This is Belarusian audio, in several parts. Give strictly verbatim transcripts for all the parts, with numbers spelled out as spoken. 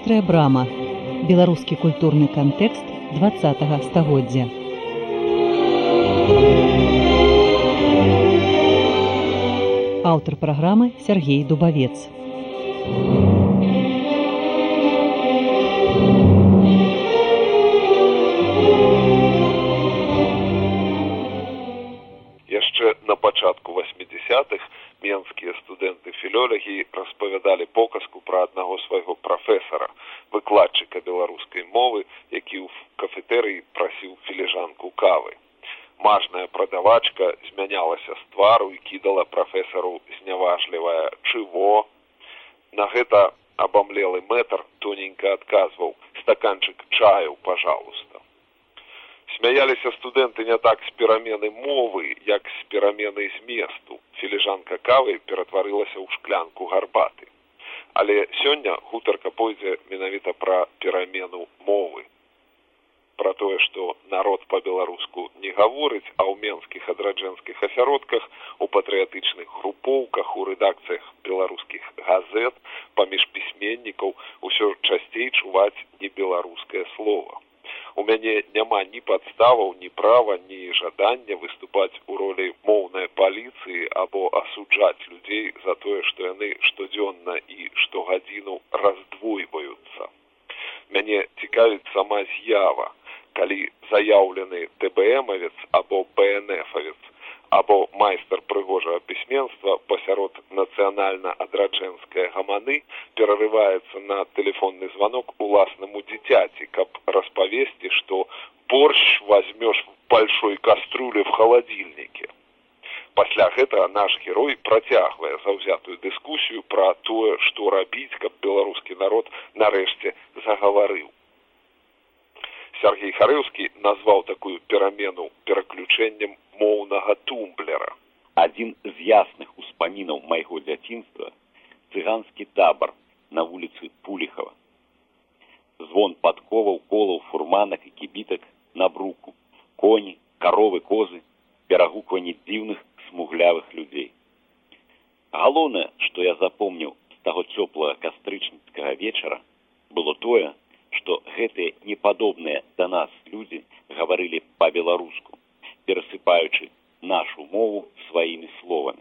Вострая брама. Беларускі культурны кантэкст дваццатага стагоддзя. Аўтар праграмы Сергей Дубавец. Яшчэ на пачатку васьмідзясятых менскія студэнты-філолагі распавядалі показку пра аднаго свайго прафесара, выкладчыка беларускай мовы, які ў кафетэрыі прасіў філіжанку кавы. Мажная прадавачка змянялася з твару і кідала прафесару зняважлівае «чыво?». На гэта абамлелы мэтр тоненька адказваў «стаканчык чаю, пожалуйста». Смяяліся студэнты не так з перамены мовы, як з перамены зместу. Філіжанка кавы ператварылася ў шклянку гарбаты. Але сёння гутарка пойдзе менавіта пра перамену мовы. Пра тое, што народ па-беларуску не гаворыць, а ў менскіх адраджэнскіх асяродках, у патрыятычных групоўках, у рэдакцыях беларускіх газет, паміж пісьменнікаў усё часцей чуваць небеларускае слова. У мяне няма ні падставаў, ні права, ні жадання выступаць у ролі моўнай паліцыі або асуджаць людзей за тое, што яны штодзённа і штогадзіну раздвойваюцца. Мяне цікавіць сама з'ява, калі заяўлены тэ бэ эмавец або бэ эн эфавец або майстар прыгожага пісьменства пасярод нацыянальна-адраджэнскай гаманы перарываецца на тэлефонны званок уласнаму дзіцяці, каб распавесці, што борщ возьмешь в большой кастрюле в холодильнике. Пасля гэтага наш герой працягвае заўзятую дыскусію пра тое, што рабіць, каб беларускі народ нарэшце загаварыў. Сергей Харэўскі назваў такую перамену пераключэннем моўнага тумблера. Адзін з ясных успамінаў майго дзяцінства — цыганскі табар на вуліцы Пуліхава. Звон падковаў, колаў, фурманак і кібітак на бруку, коні, каровы, козы, перагукванні дзіўных смуглявых людзей. Галоўнае, што я запомніў з таго цёплага кастрычніцкага вечара, было тое, што гэтыя непадобныя да нас людзі гаварылі па-беларуску, перасыпаючы нашу мову сваімі словамі.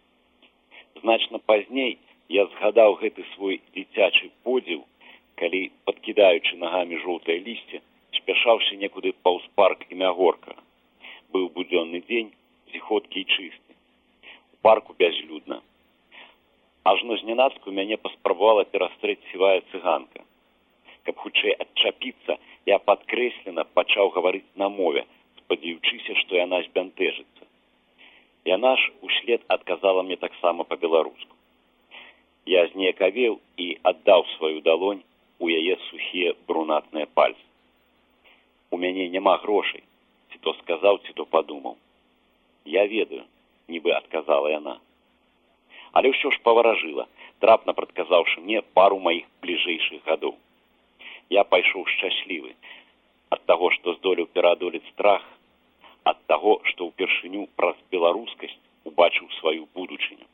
Значна пазней я згадаў гэты свой дзіцячы подзіў, калі, падкідаючы нагамі жоўтае лісце, спяшаўся некуды паўз парк імя Горкага. Быў будзённы дзень, зіхоткі і чысты. У парку бязлюдна. Ажно знянацку мяне паспрабавала перастрэць сівая цыганка. Каб хутчэй адчапіцца, я падкрэслена пачаў гаварыць на мове, спадзяючыся, што яна збянтэжыцца. Яна ж услед адказала мне таксама па-беларуску. Я зніякавеў і аддаў сваю далонь у яе сухія брунатныя пальцы. У мяне няма грошай, ці то сказаў, ці то падумаў. Я ведаю, нібы адказала яна. Але ўсё ж паваражыла, трапна прадказаўшы мне пару маіх бліжэйшых гадоў. Я пайшоў шчаслівы ад таго, што здолеў пераадолець страх, ад таго, што ўпершыню праз беларускасць убачыў сваю будучыню.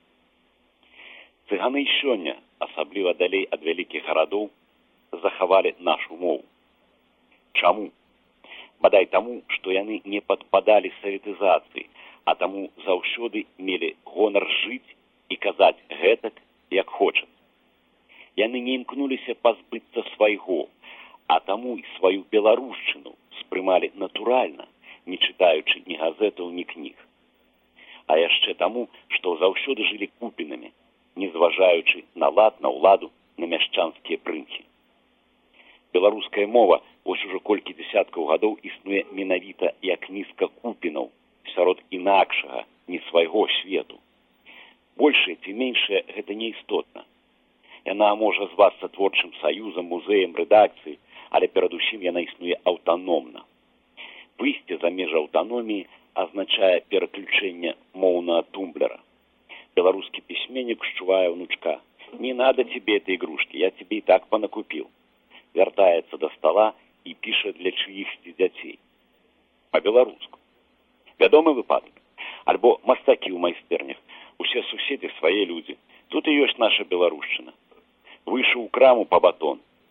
Цыганы і сёння, асабліва далей ад вялікіх гарадоў, захавалі нашу мову. Чаму? Бадай таму, што яны не падпадалі саветызацыі, а таму заўсёды мелі гонар жыць і казаць гэтак, як хочацца. Яны не імкнуліся пазбыцца свайго, а таму і сваю беларушчыну спрымалі натуральна, не чытаючы ні газетаў, ні кніг. А яшчэ таму, што заўсёды жылі купінамі, не зважаючы на лад, на ўладу, на мяшчанскія прынкі. Беларуская мова вось ужо колькі дзесяткаў гадоў існуе менавіта як нізка купінаў сярод інакшага, не свайго свету. Большае ці меншае гэта не істотна. Яна можа звацца творчым саюзам, музеем, рэдакцыяй, але перадусім яна існуе аўтаномна. Выйсце за межы аўтаноміі азначае пераключэнне моўнага тумблера. Беларускі пісьменнік шчувае ўнучка: «Не надо тебе этой игрушки, я тебе и так понакупил». Вяртаецца да стола і піша для чыихсьці дзяцей. Па-беларуску. Вядомы выпадак. Альбо мастакі ў майстэрнях. Усе суседзі свае людзі. Тут і ёсць наша беларушчына. Выйшаў у краму па батон.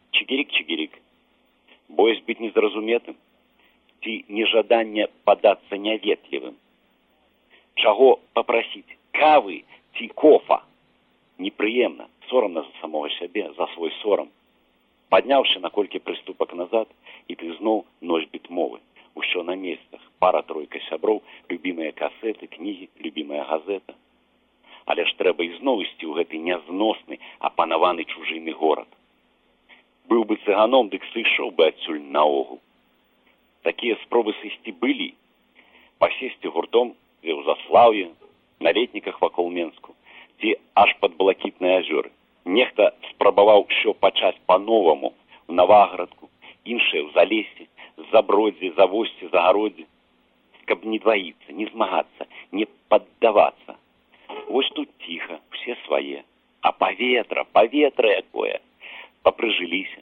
чигирик-чигирик. Боясь быть незразуметым, ці нежаданне падацца няветлівым. Чаго папрасіць? Кавы ці кофа? Непрыемна, сорамна за самого сябе, за свой сорам. Падняўшы на колькі прыступак назад, і ты зноў носьбіт мовы. Усё на месцах, пара-тройка сяброў, любімыя касеты, кнігі, любімая газета. Але ж трэба ізноў ісці ў гэты нязносны, апанаваны чужымі горад. Быў бы цыганом, дык сышоў бы адсюль наогул. Такія спробы сысці былі. Пасесці гуртом дзе ў Заслаўі, на летніках вакол Менску, ці аж пад блакітныя азёры. Нехта спрабаваў усё пачаць па-новаму ў Наваградку, іншыя ў Залесе, Забродзе, Завосці, Загародзе. Каб не дваіцца, не змагацца, не паддавацца. Вось тут ціха, все свае. А паветра, паветра якое. Попрыжыліся.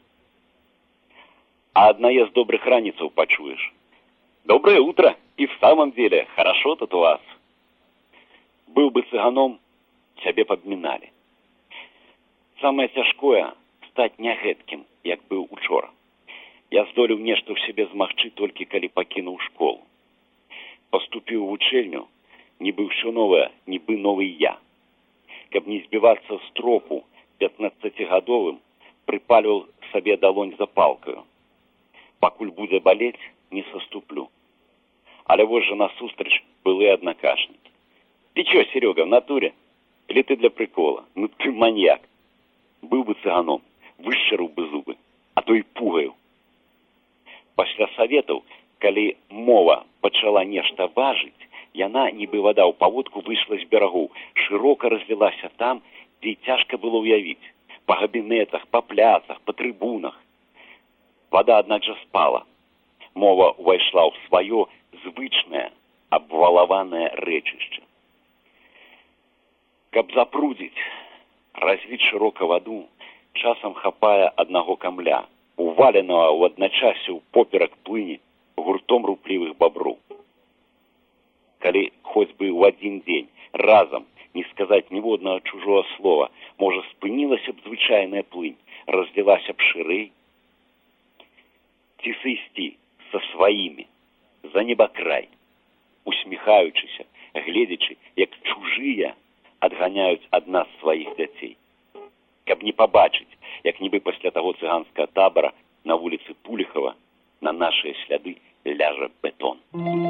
А одна з добрых раніцаў пачуеш. Доброе утро, и в самом деле, хорошо тут у вас. Был бы цыганом, цябе падміналі. Самае цяжкое — стаць не гэткім, як быў учора. Я здолеў нешта ў сябе змагчы толькі калі пакінуў школу. Паступіў у вучэльню, нібы ўсё новае, нібы новы я. Каб не збівацца з тропу пятнаццацігадовым, прыпальваў сабе далонь запалкаю. Пакуль будзе балець, не саступлю. Але вось жа насустрач былыя аднакашнікі. Ты чё, Серега, в натуре? Или ты для прикола? Ну ты маньяк. Быў бы цыганом, вышчарыў бы зубы, а то і пугаю. Пасля саветаў, калі мова пачала нешта важыць, яна, нібы вада ў паводку, выйшла з берагоў, шырока разлілася там, дзе цяжка было ўявіць. Па габінетах, па пляцах, па трыбунах. Вода, аднак жа, спала. Мова ўвайшла ў сваё звычнае, абвалаванае рэчышча. Каб запрудзіць, развіць шырока ваду, часам хапае аднаго камля, уваленага ў адначасе ў поперак плыні гуртом руплівых баброў. Калі хоць бы ў адзін дзень разам не сказаць ніводнага чужого слова, можа, спынілася б звычайная плынь, разлілася б шырэй, ці сысці са сваімі за небакрай, усміхаючыся, гледзячы, як чужыя адганяюць ад нас сваіх дзяцей. Каб не пабачыць, як нібы пасля таго цыганскага табара на вуліцы Пуліхава на нашыя сляды ляжа бетон.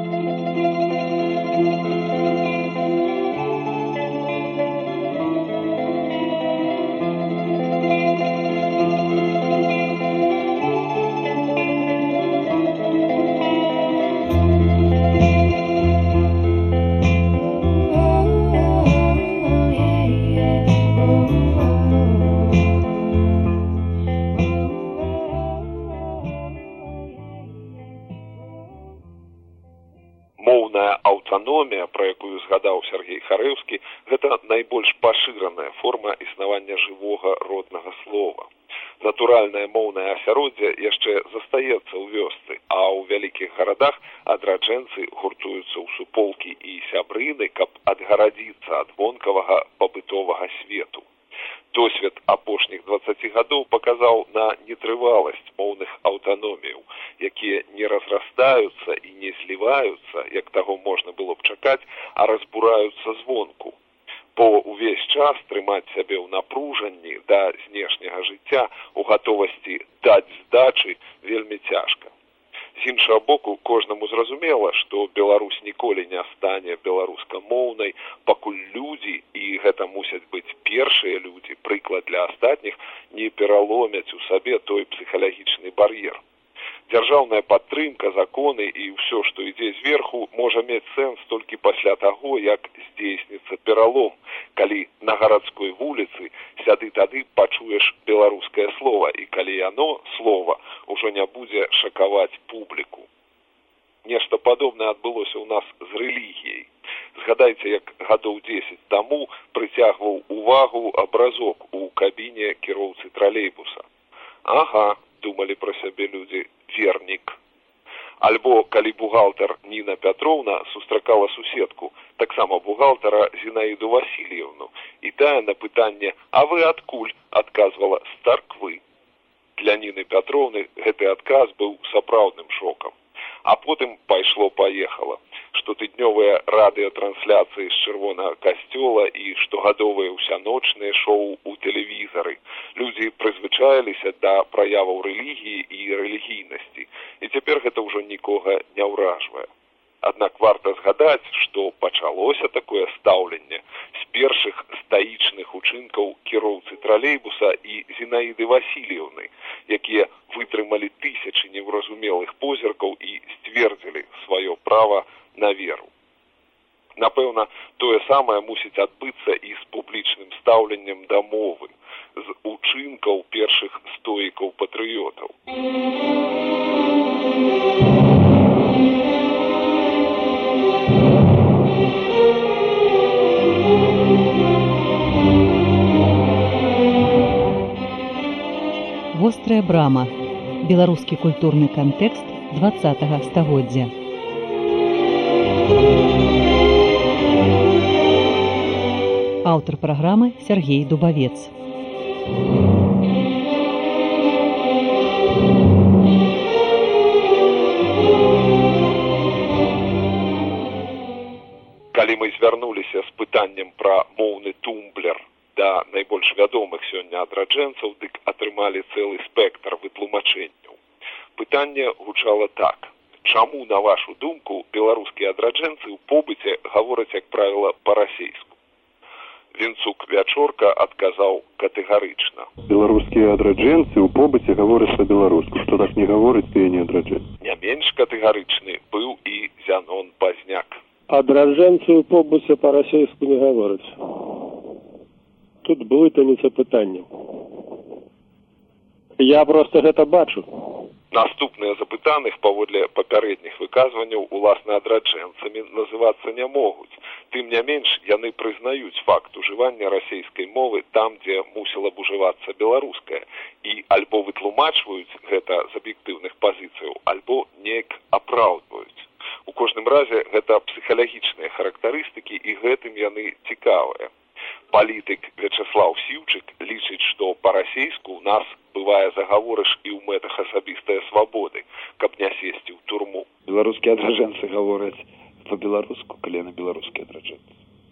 Моўная аўтаномія, пра якую згадаў Сергей Харэўскі, гэта найбольш пашыраная форма існавання жывога роднага слова. Натуральнае моўнае асяроддзе яшчэ застаецца ў вёсцы, а ў вялікіх гарадах адраджэнцы гуртуюцца ў суполкі і сябрыны, каб адгарадзіцца ад вонкавага пабытовага свету. Досвед апошніх дваццаці гадоў паказаў на нетрываласць моўных аўтаноміяў, якія не разрастаюцца і не зліваюцца, як таго можна было б чакаць, а разбураюцца звонку. Бо ўвесь час трымаць сябе ў напружанні да знешняга жыцця, у гатовасці даць здачы вельмі цяжка. З іншага боку, кожнаму зразумела, што Беларусь ніколі не стане беларускамоўнай, пакуль людзі, і гэта мусяць быць першыя людзі, прыклад для астатніх, не пераломяць у сабе той псіхалагічны бар'ер. Дзяржаўная падтрымка, законы і ўсё, што ідзе зверху, можа мець сэнс толькі пасля таго, як здзейсніцца пералом, калі на гарадской вуліцы сяды-тады пачуеш беларускае слова, і калі яно, слова, ужо не будзе шакаваць публіку. Нешта падобнае адбылося ў нас з рэлігіяй. Згадайце, як гадоў дзесяць таму прыцягваў увагу абразок у кабіне кіроўцы тралейбуса. Ага, думалі пра сябе людзі, вернік. Альбо, калі бухгалтар Ніна Пятроўна сустракала суседку, таксама бухгалтара Зінаіду Васильевну, і тая на пытанне «А вы адкуль?» адказвала «З царквы». Для Для Ніны Пятроўны гэты адказ быў сапраўдным шокам. А потым пайшло-паехала. Штотыднёвыя радыётрансляцыі з чырвонага касцёла і штогадовыя ўсяночныя шоу у тэлевізары. Людзі прызвычаіліся да праяваў рэлігіі і рэлігійнасці, і цяпер гэта ўжо нікога не ўражвае. Аднак варта згадаць, што пачалося такое стаўленне з першых стаічных учынкаў кіроўцы тралейбуса і Зінаіды Васильевны, якія вытрымалі тысячы невразумелых позіркаў і сцвердзілі сваё права на веру. Напэўна, тое самае мусіць адбыцца і з публічным стаўленнем да мовы, з учынкаў першых стоікаў-патрыётаў. Вострая брама. Беларускі культурны кантэкст дваццатага стагоддзя. Аўтар праграмы Сергей Дубавец. Калі мы звярнуліся з пытаннем пра моўны тумблер да найбольш вядомых сёння адраджэнцаў, дык атрымалі цэлы спектр вытлумачэнняў. Пытанне гучала так. Чаму, на вашу думку, беларускія адраджэнцы ў побыце гавораць, як правіла, па-расейску? Вінцук Вячорка адказаў катэгарычна. Беларускія адраджэнцы ў побыце гавораць па-беларуску. Што так не гаворыць, ты не адраджэнец. Не менш катэгарычны быў і Зянон Пазняк. Адраджэнцы ў побыце па-расейску не гавораць. Тут блытаніца пытання. Я проста гэта бачу. Наступныя запытаных паводле папярэдніх выказванняў уласна адраджэнцамі называцца не могуць. Тым не менш, яны прызнаюць факт ужывання расейскай мовы там, дзе мусіла б ужывацца беларуская, і альбо вытлумачваюць гэта з аб'ектыўных пазіцыяў, альбо неяк апраўдваюць. У кожным разе гэта псіхалагічныя характарыстыкі, і гэтым яны цікавыя. Палітык Вячеслав Сіўчык лічыць, што па-расейску ў нас бывае загаворыш і ў мэтах асабістае свабоды, каб не сесці ў турму. Беларускія адраджэнцы гавораць па-беларуску, калі яны беларускія адраджэнцы.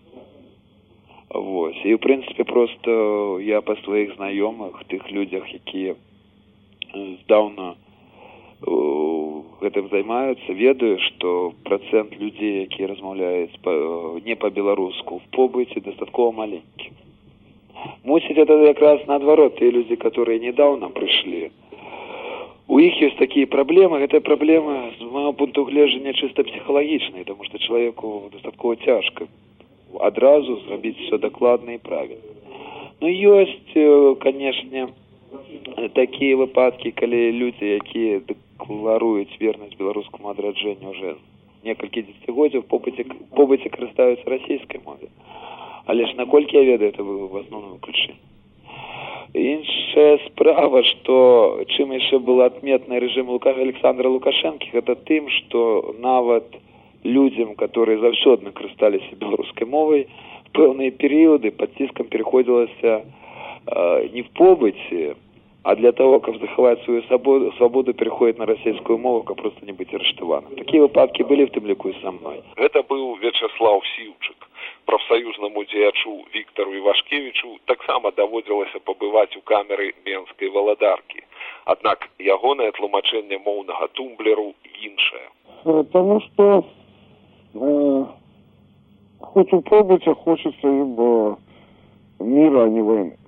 Вось. І, ў прынцыпе, проста я па сваіх знаёмых, тых людзях, якія здаўна гэтым займаюцца, ведаю, што працэнт людзей, якія размаўляюць не па-беларуску в побыце, дастаткова маленькі. Мусіць, это якраз наадварот, тыя людзі, которые недавно прыйшлі. У іх ёсць такія праблемы, гэта праблема, з майго пункту гледжання, чыста псіхалагічнай, таму што чалавеку дастаткова цяжка адразу зрабіць все дакладна і правільна. Ну, ёсць, канешне, такія выпадкі, калі людзі, якія дэкларуюць вернасць беларускаму адраджэнню ўжо некалькі дзесяцігоддзяў, побыце карыстаюцца расійскай мовай. Але ж наколькі я ведаю, это было в асноўным выключэнні. Іншая справа, што чым яшчэ был адметны рэжым Александра Лукашэнкі, гэта тым, што нават людзям, которые заўсёдна карысталіся беларускай мовай, в пэўныя перыяды пад ціскам пераходзілася э, не в побыце, а для того, каб захаваць сваю свабоду, свабоду пераходзіць на расійскую мову, каб проста не быць арыштаваным. Такія выпадкі былі, в тым ліку і са мной. Гэта быў Вячеслав Сіўчык. Прафсаюзнаму дзеячу Віктару Івашкевічу таксама даводзілася пабываць у камеры менскай валадаркі. Аднак ягонае тлумачэнне моўнага тумблеру іншае. Потому что э, хоть у побыте хочется им мира, а не войны.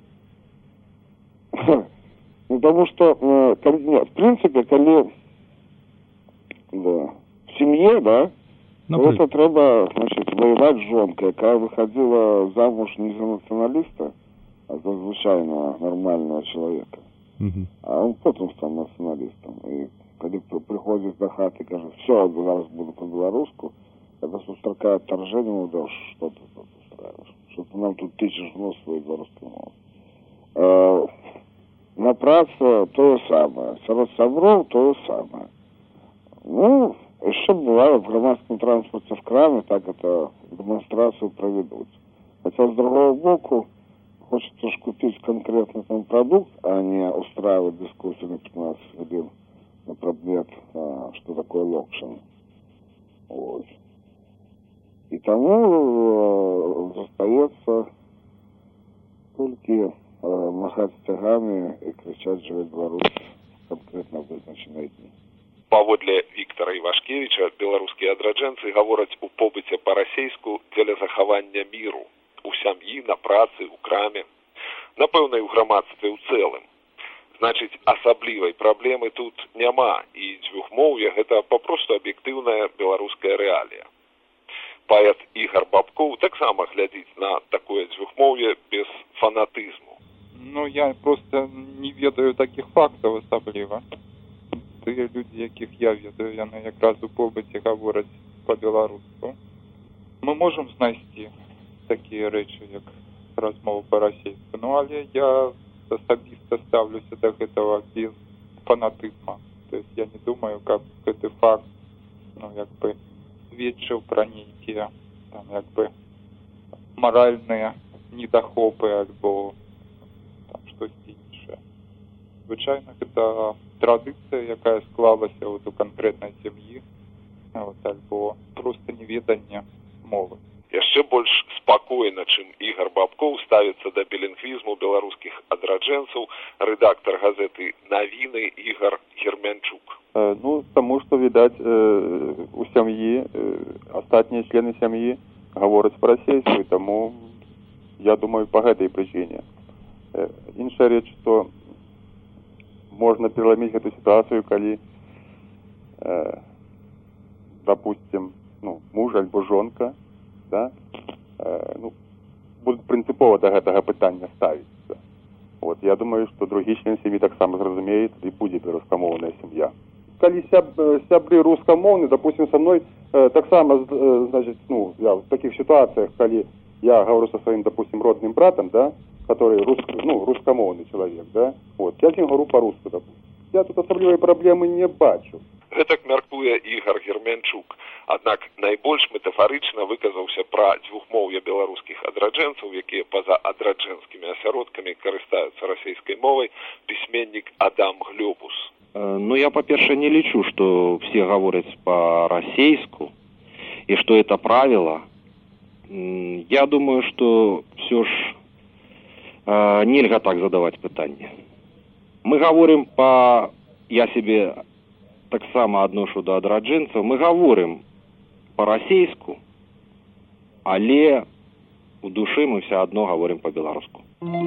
Потому что, э, коли, нет, в принципе, коли да, в семье, да, Например. это треба, значит, воевать с жонкой, яка выходила замуж не за националиста, а за звичайного нормального человека. Угу. А он потом стал националистом. И когда приходит до хаты и говорит, все, зараз буду по-белорусски, это сустракает отторжение, ну да, что ты тут устраиваешь? Что ты нам тут тычешь в нос своей белорусской мовы. На праце то же самое. Сярод сяброў то же самое. Ну, еще бывает в громадском транспорте в краме, так это демонстрацию проведут. Хотя с другого боку, хочется ж купить конкретно там продукт, а не устраивать дискуссию на пятнадцать минут на предмет, а, что такое локшин. Вот. И тому э, остается только э, махать стягами и кричать «Живе Беларусь» конкретно вызначенные дни. Паводле Віктара Івашкевіча, беларускія адраджэнцы гавораць у побыце па-расейску дзеля захавання міру у сям'і, на працы, у краме, напэўна, і ў грамадстве ў цэлым. Значыць, асаблівай праблемы тут няма, і дзвюхмоўе гэта папросту аб'ектыўная беларуская рэалія. Паэт Ігар Бабкоў таксама глядзіць на такое дзвюхмоўе без фанатызму. Ну, я просто не ведаю такіх фактаў асабліва. Тыя людзі, якіх я ведаю, яны якраз у побыце гавораць па-беларуску. Мы можам знайсці такія рэчы, як размова па-расейску, ну, але я асабіста ставлюся да гэтага без фанатызма. То есть я не думаю, каб гэты факт, ну, як бы, сведчыў пра нейкія, там, як бы, маральныя недахопы альбо там штосьці іншае. Звычайна, гэта традыцыя, якая склалася вот у канкрэтнай сям'і, вот, альбо проста неведанне мовы. Яшчэ больш спакойна, чым Ігар Бабкоў, ставіцца да білінгвізму беларускіх адраджэнцаў рэдактар газеты «Навіны» Ігар Гермянчук. Э, ну, таму што, відаць, э, у сям'і, э, астатнія члены сям'і гавораць па-расейску, і таму, я думаю, па гэтай прычыне. Э, іншая рэч, што можна пераламіць гэту сітуацыю, калі, э, допустим, ну, муж альбо жонка, да, э, ну, будуць прынцыпова да гэтага пытання ставіцца. Вот, я думаю, што другі член сям'і таксама зразумее, і будзе беларускамоўная сям'я. Калі сяб, сябры рускамоўны, допустим, са мной э, таксама, э, значит, ну, я в таких ситуациях, калі я говорю со своим, допустим, родным братом, да, который рус, ну, рускамоўны человек, да, вот, я с ним говорю по-русски, допустим. Я тут асаблівай праблемы не бачу. Гэтак мяркуе Ігар Гермянчук. Аднак найбольш метафарычна выказаўся пра дзвюхмоўе беларускіх адраджэнцаў, якія па-за адраджэнскімі асяродкамі карыстаюцца расейскай мовай, пісьменнік Адам Глёбус. Ну, я, по-перше, не лічу, что все говорят по-расейску, и что это правило. Я думаю, что все ж э, нельзя так задавать пытанне. Мы говорим по... Я себе так само адношу до адраджэнцаў. Мы говорим по-расейску, але у душы мы все одно говорим по-беларуску.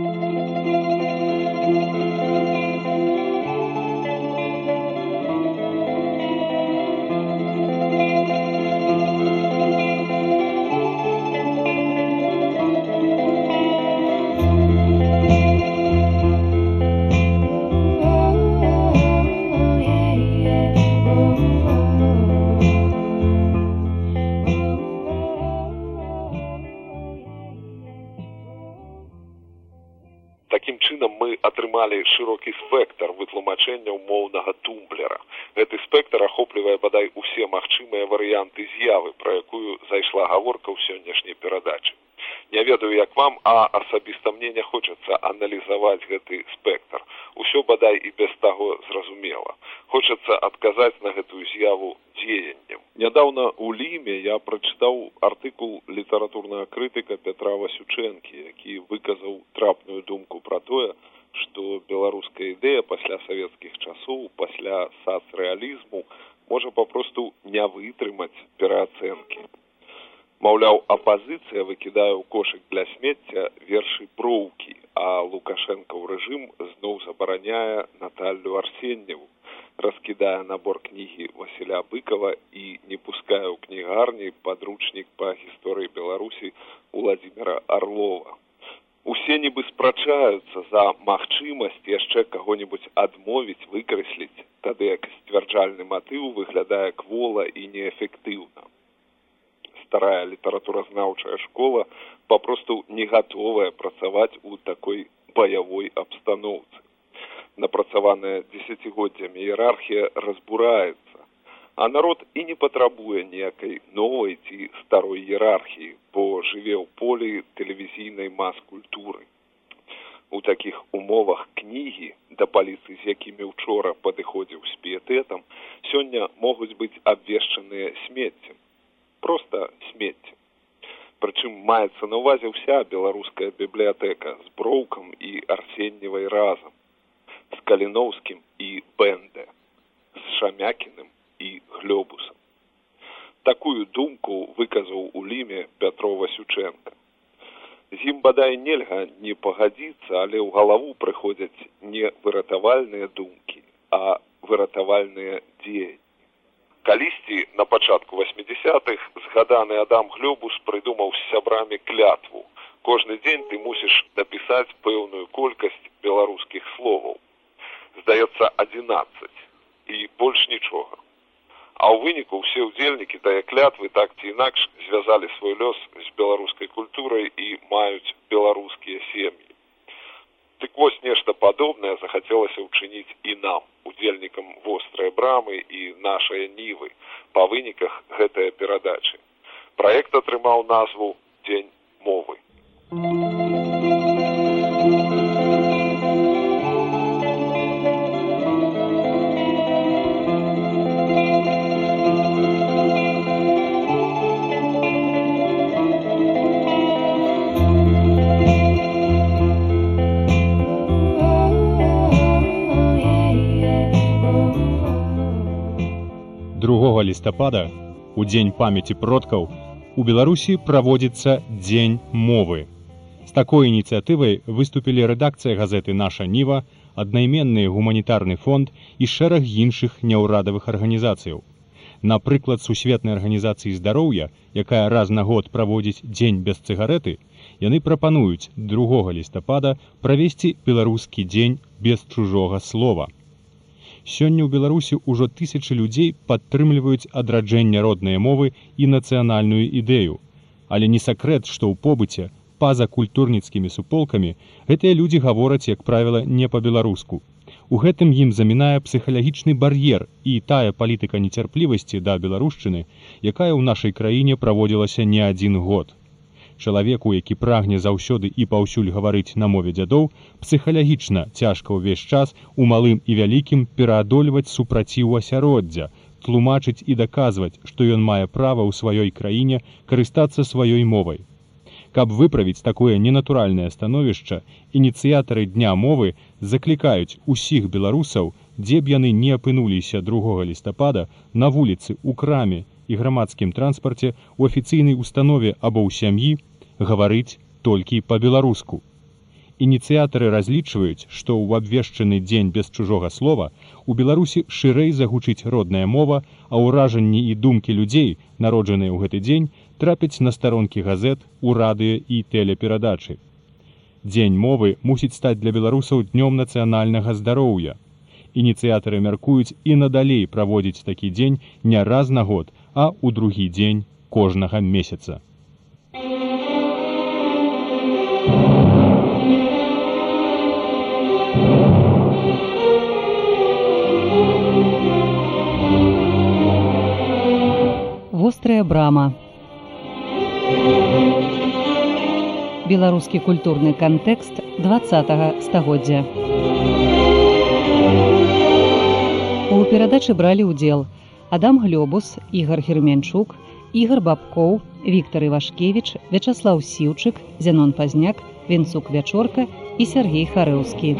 Такім чынам мы атрымалі шырокі спектр вытлумачэнняў моўнага тумблера. Гэты спектр ахоплівае бадай усе магчымыя варыянты з'явы, пра якую зайшла гаворка ў сённяшняй перадачы. Не ведаю, як вам, а асабіста мне не хочацца аналізаваць гэты спектр. Усё бадай і без таго зразумела. Хочацца адказаць на гэтую з'яву дзеяннем. Нядаўна ў Ліме я прачытаў артыкул літаратурнага крытыка Петра Васючэнкі, які выказаў трапную думку пра тое, што беларуская ідэя пасля савецкіх часоў, пасля сацрэалізму можа папросту не вытрымаць пераацэнкі. Маўляў, апазіцыя выкідае ў кошык для смецця вершы Броўкі, а Лукашэнкаў рэжым зноў забараняе Наталлю Арсеньеву, раскідае набор кнігі Васіля Быкова і не пускае ў кнігарні падручнік па гісторыі Беларусі Уладзіміра Арлова. Усе нібы спрачаюцца за магчымасць яшчэ каго-небудзь адмовіць, выкрэсліць, тады як сцвярджальны матыў выглядае квола і неэфектыўна. Старая літаратуразнаўчая школа папросту не гатовая працаваць у такой баявой абстаноўцы. Напрацаваная дзесяцігоддзямі іерархія разбураецца, а народ і не патрабуе ніякай новай ці старой іерархіі, бо жыве ў полі тэлевізійнай мас-культуры. У такіх умовах кнігі, да паліцы з якімі учора падыходзіў з піетэтам, сёння могуць быць абвешчаныя смеццем. Проста смеццем. Прычым маецца на ўвазе ўся беларуская бібліятэка з Броўкам і Арсеньевай разам, з Каліноўскім і Бэнде, з Шамякіным і Глёбусам. Такую думку выказаў у Ліме Пятро Васючэнка. З ім бадай нельга не пагадзіцца, але ў галаву прыходзяць не выратавальныя думкі, а выратавальныя дзеянні. Калісьці на пачатку васьмідзясятых згаданы Адам Глёбус прыдумаў з сябрамі клятву. Кожны дзень ты мусіш дапісаць пэўную колькасць беларускіх словаў. Здаецца, адзінаццаць. І больш нічога. А ў выніку ўсе ўдзельнікі тае клятвы так ці інакш звязалі свой лёс з беларускай культурай і маюць беларускія сем'і. Дык вось нешта падобнае захацелася ўчыніць і нам, удзельнікам вострай брамы і нашай нівы, па выніках гэтае перадачы. Праект атрымаў назву «Дзень мовы». другога лістапада, у дзень памяці продкаў, у Беларусі праводзіцца Дзень мовы. З такой ініцыятывай выступілі рэдакцыя газеты «Наша Ніва», аднайменны гуманітарны фонд і шэраг іншых няўрадавых арганізацыяў. Напрыклад, Сусветнай арганізацыі здароўя, якая раз на год праводзіць Дзень без цыгарэты, яны прапануюць другога лістапада правесці беларускі дзень без чужога слова. Сёння ў Беларусі ўжо тысячы людзей падтрымліваюць адраджэнне роднай мовы і нацыянальную ідэю. Але не сакрэт, што ў побыце, па-за культурніцкімі суполкамі, гэтыя людзі гавораць, як правіла, не па-беларуску. У гэтым ім замінае псіхалагічны бар'ер і тая палітыка нецярплівасці да беларушчыны, якая ў нашай краіне праводзілася не адзін год. Чалавеку, які прагне заўсёды і паўсюль гаварыць на мове дзядоў, псіхалагічна цяжка ўвесь час у малым і вялікім пераадольваць супраціў асяроддзя, тлумачыць і даказваць, што ён мае права ў сваёй краіне карыстацца сваёй мовай. Каб выправіць такое ненатуральнае становішча, ініцыятары Дня мовы заклікаюць усіх беларусаў, дзе б яны не апынуліся другога лістапада, на вуліцы, у краме і грамадскім транспарце, у афіцыйнай установе або ў сям'і, гаварыць толькі па-беларуску. Ініцыятары разлічваюць, што ў абвешчаны дзень без чужога слова у Беларусі шырэй загучыць родная мова, а ўражанні і думкі людзей, народжаныя ў гэты дзень, трапяць на старонкі газет, у радыё і тэлеперадачы. Дзень мовы мусіць стаць для беларусаў днём нацыянальнага здароўя. Ініцыятары мяркуюць і надалей праводзіць такі дзень не раз на год, а ў другі дзень кожнага месяца. Вострая брама. Беларускі культурны кантэкст дваццатага стагоддзя. У перадачы бралі ўдзел Адам Глёбус, Ігар Герменчук, Ігар Бабкоў, Віктар Івашкевіч, Вячаслаў Сіўчык, Зянон Пазняк, Венцук Вячорка і Сергей Харэўскі.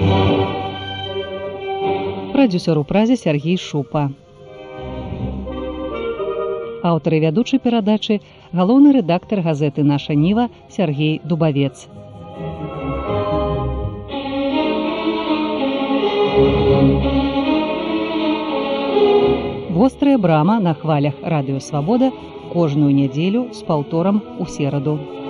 Прадзюсер у празе Сергей Шупа. Аўтар і вядучы перадачы галоўны рэдактар газеты «Наша Ніва» Сергей Дубавец. Вострая брама на хвалях Радыё Свабода кожную нядзелю з паўторам у сераду.